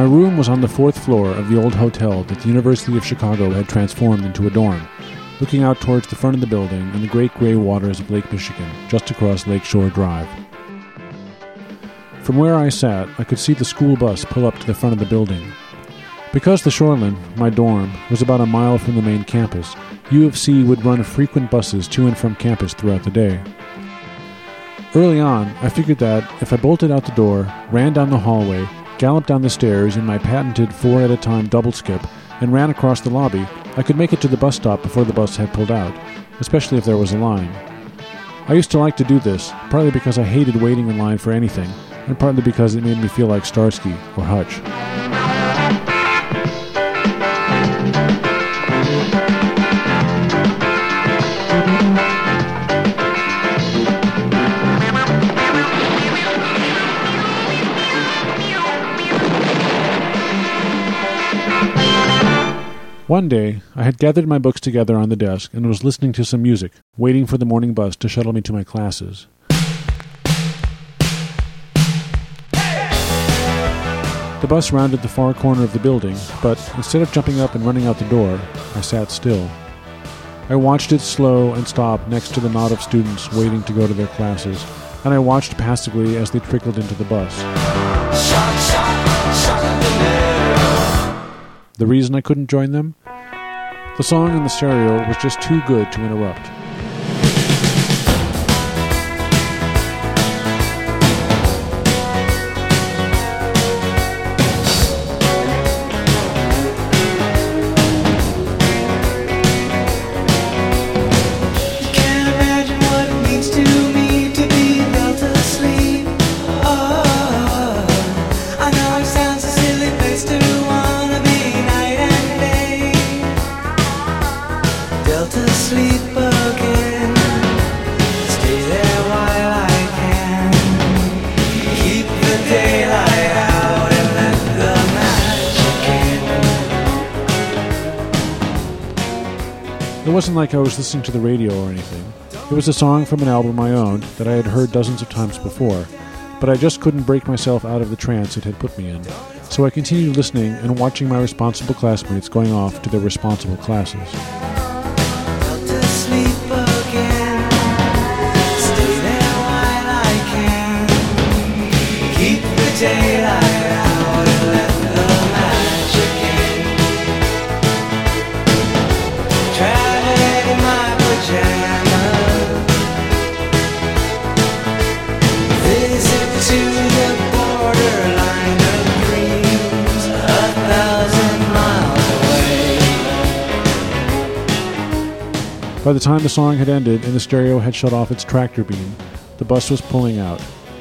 My room was on the 4th floor of the old hotel that the University of Chicago had transformed into a dorm, looking out towards the front of the building and the great gray waters of Lake Michigan, just across Lakeshore Drive. From where I sat, I could see the school bus pull up to the front of the building. Because the Shoreland, my dorm, was about a mile from the main campus, U of C would run frequent buses to and from campus throughout the day. Early on, I figured that if I bolted out the door, ran down the hallway, galloped down the stairs in my patented 4 at a time double skip, and ran across the lobby, I could make it to the bus stop before the bus had pulled out, especially if there was a line. I used to like to do this, partly because I hated waiting in line for anything, and partly because it made me feel like Starsky or Hutch. One day, I had gathered my books together on the desk and was listening to some music, waiting for the morning bus to shuttle me to my classes. The bus rounded the far corner of the building, but instead of jumping up and running out the door, I sat still. I watched it slow and stop next to the knot of students waiting to go to their classes, and I watched passively as they trickled into the bus. The reason I couldn't join them? The song in the stereo was just too good to interrupt. It wasn't like I was listening to the radio or anything. It was a song from an album I owned that I had heard dozens of times before, but I just couldn't break myself out of the trance it had put me in. So I continued listening and watching my responsible classmates going off to their responsible classes. By the time the song had ended and the stereo had shut off its tractor beam, the bus was pulling out.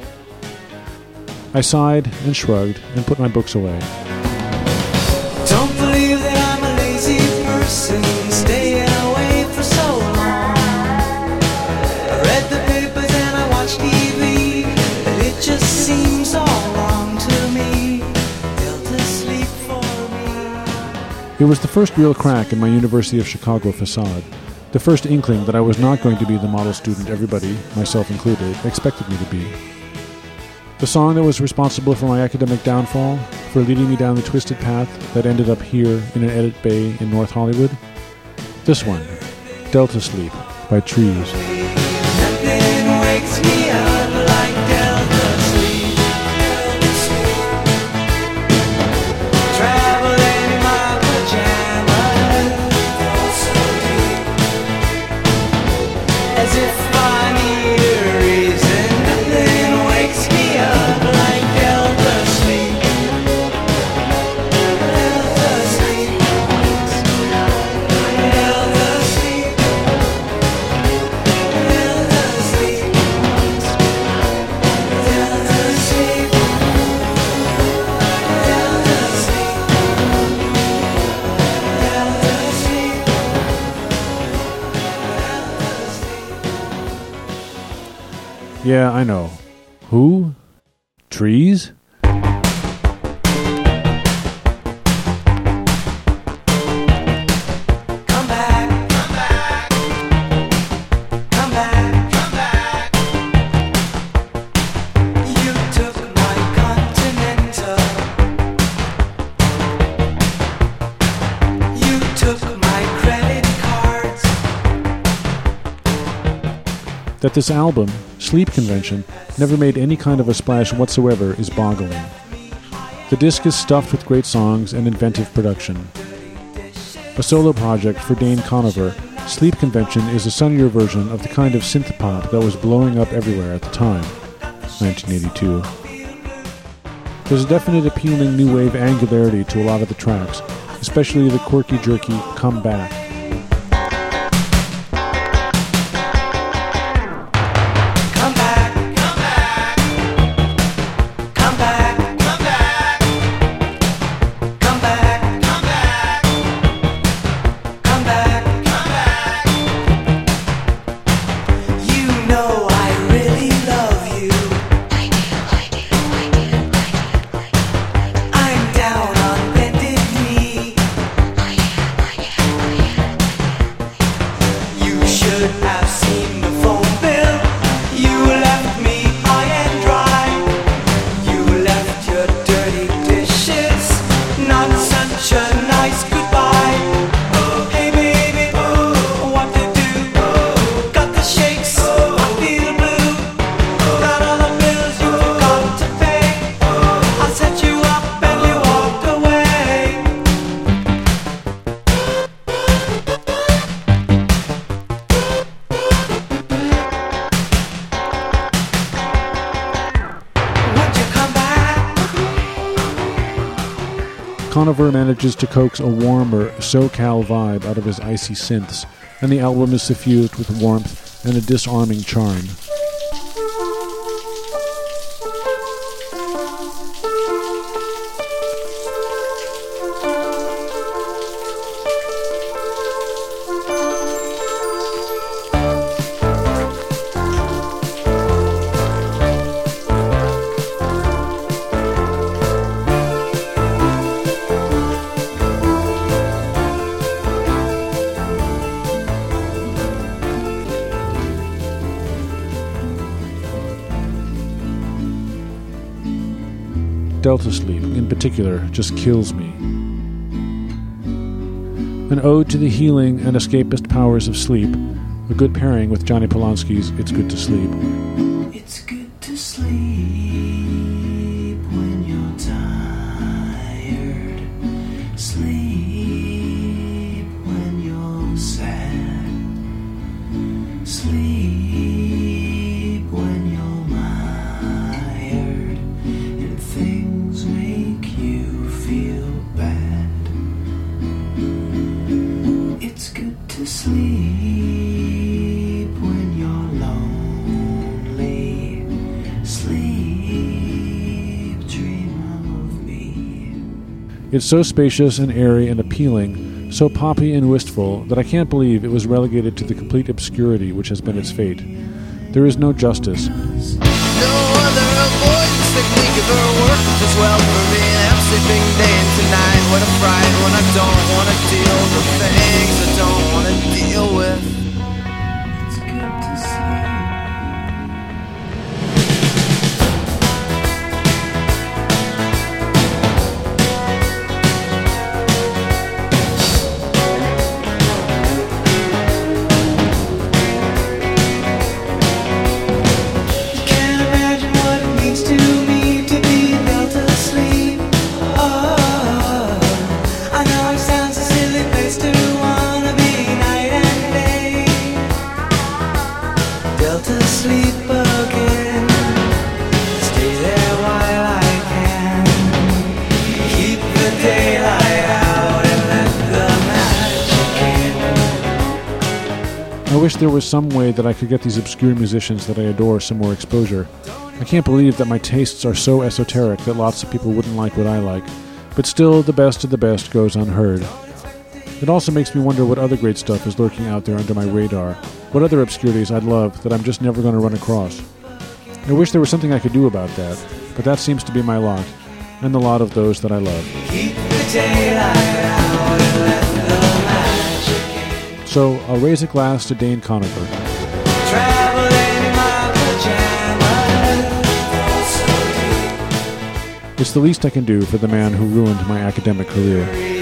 I sighed and shrugged and put my books away. Don't believe that I'm a lazy person, staying away for so long. I read the papers and I watched TV, but it just seems all wrong to me. Delta sleep for me. It was the first real crack in my University of Chicago facade. The first inkling that I was not going to be the model student everybody, myself included, expected me to be. The song that was responsible for my academic downfall, for leading me down the twisted path that ended up here in an edit bay in North Hollywood? This one, Delta Sleep by Trees. Nothing wakes me up like Delta sleep. Travel in my pajamas, as if I need a reason. Nothing wakes me up like Delta sleep. Delta sleep. Delta sleep. Delta sleep. Delta sleep. Delta sleep. Delta sleep. Yeah, I know. Who? Trees? Come back, come back, come back, come back. You took my Continental, That this album, Sleep Convention, never made any kind of a splash whatsoever is boggling. The disc is stuffed with great songs and inventive production. A solo project for Dane Conover, Sleep Convention is a sunnier version of the kind of synth pop that was blowing up everywhere at the time, 1982. There's a definite appealing new wave angularity to a lot of the tracks, especially the quirky jerky Come Back. Conover manages to coax a warmer SoCal vibe out of his icy synths, and the album is suffused with warmth and a disarming charm. Delta Sleep, in particular, just kills me. An ode to the healing and escapist powers of sleep, a good pairing with Johnny Polanski's It's Good to Sleep. It's good to sleep when you're tired. Sleep when you're sad. Sleep when you're mired and things make you feel bad. It's good to sleep when you're lonely. Sleep, dream of me. It's so spacious and airy and appealing, so poppy and wistful, that I can't believe it was relegated to the complete obscurity which has been its fate. There is no justice. No other avoidance technique ever worked as well for me. I'm sleeping day and tonight. What a fright when I don't want to deal with things I don't want to deal with. It's good to sleep. Can't imagine what it means to me to be Delta Sleep. Oh, I know it sounds a silly place to wanna be night and day. Delta Sleep again. Stay there while I can. Keep the daylight out and let the magic in. I wish there was some way that I could get these obscure musicians that I adore some more exposure. I can't believe that my tastes are so esoteric that lots of people wouldn't like what I like, but still the best of the best goes unheard. It also makes me wonder what other great stuff is lurking out there under my radar, what other obscurities I'd love that I'm just never going to run across. I wish there was something I could do about that, but that seems to be my lot, and the lot of those that I love. Keep the daylight out and let the magic in. So I'll raise a glass to Dane Conover. Travel in my pajamas. It's the least I can do for the man who ruined my academic career.